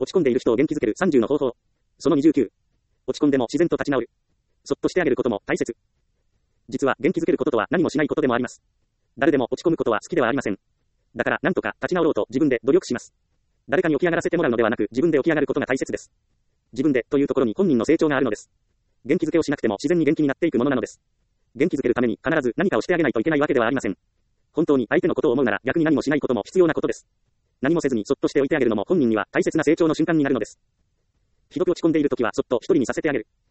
落ち込んでいる人を元気づける30の方法。その29。落ち込んでも自然と立ち直る。そっとしてあげることも大切。実は元気づけることとは何もしないことでもあります。誰でも落ち込むことは好きではありません。だから何とか立ち直ろうと自分で努力します。誰かに起き上がらせてもらうのではなく自分で起き上がることが大切です。自分でというところに本人の成長があるのです。元気づけをしなくても自然に元気になっていくものなのです。元気づけるために必ず何かをしてあげないといけないわけではありません。本当に相手のことを思うなら逆に何もしないことも必要なことです。何もせずにそっとしておいてあげるのも本人には大切な成長の瞬間になるのです。ひどく落ち込んでいるときはそっと一人にさせてあげる。